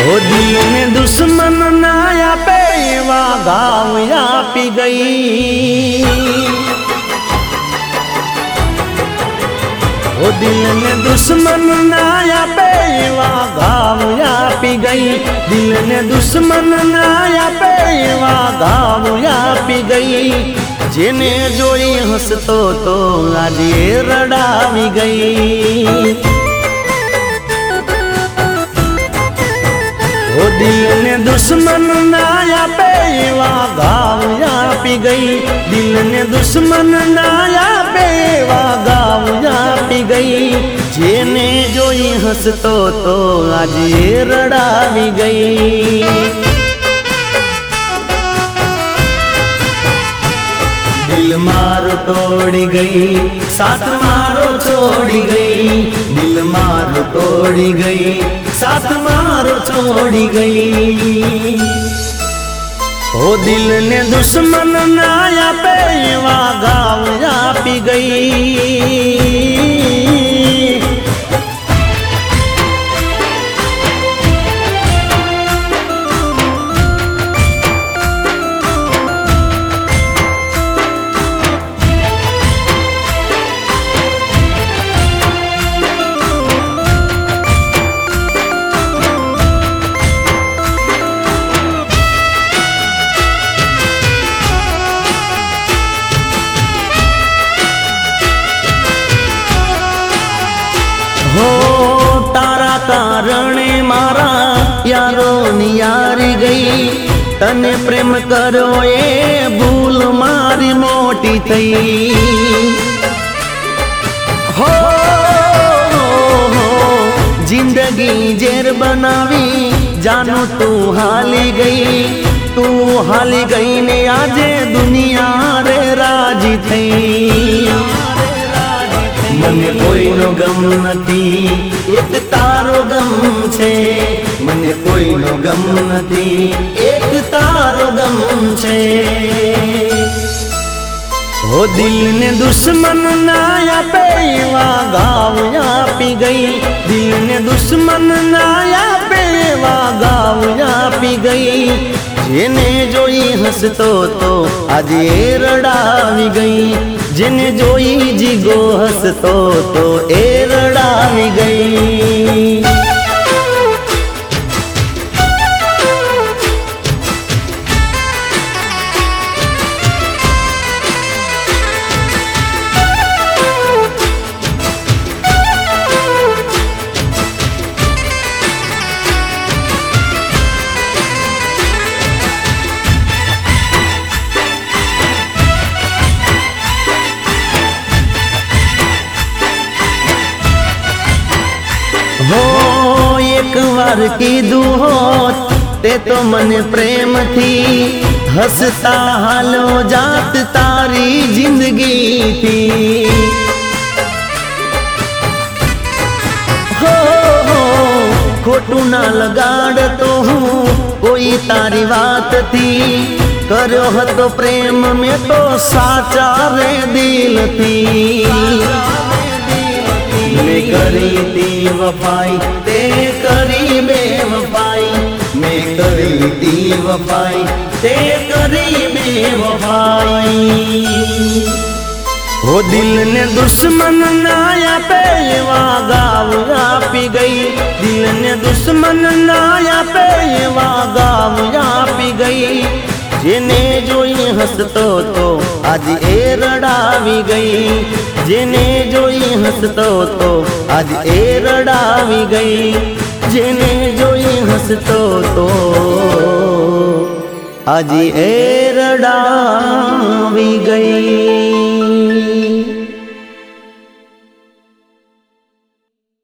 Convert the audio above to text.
ओ दिल ने दुश्मन ना आपे एवा घाव आपी गई। ओ दिल ने दुश्मन ना आपे एवा घाव आपी गई। दिल ने दुश्मन ना आपे एवा घाव आपी गई। जेने जोई हसतो तो आज रडावी गई। ओ दिल ने दुश्मन ना आपे एवा घाव आपी गई। दिल ने दुश्मन ना आपे एवा घाव आपी गई। जेने जोई हसतो तो आज रडावी गई। दिल मारो तोड़ी गई, साथ मारो छोड़ी गई। दिल मारो तोड़ी गई, साथ मारो छोड़ी गई। ओ दिल ने दुश्मन ना आपे एवा घाव आपी गई। हो तारा कारणे मारा यारो नियारी गई। तने प्रेम करो ए भूल मारी मोटी थई। हो जिंदगी जेर बनावी जानू तू हाली गई। तू हाली गई ने आजे दुनिया रे राजी थई। मने कोई नो गम नथी एक तारो गम छे। मने कोई नो गम नथी एक तारो गम छे। ओ दिल ने दुश्मन ना आपे एवा घाव आपी गई। दिल ने दुश्मन ना आपे एवा घाव आपी गई। जेने जोई हसतो तो आज रडावी गई। जिने जोई जीगो हसतो तो रडावी गई। हो एक बार कीधु होत ते तो मने प्रेम थी। हसता हालो जात तारी जिंदगी थी। हो खोटू ना लगाड़ तो हूँ कोई तारी बात थी। करो हतो प्रेम में तो साचा रे दिल थी। मैं करी थी वफाई ते करी बेवफाई। मैं करी थी वफाई ते करी बेवफाई। ओ दिल ने दुश्मन ना आपे एवा घाव आपी गई। दिल ने दुश्मन ना आपे एवा घाव आपी गई। जेने जोई हसतो तो आज रडावी गई। जेने जोई हसतो तो आज रडावी गई। जेने जोई हसतो तो आज रडावी गई।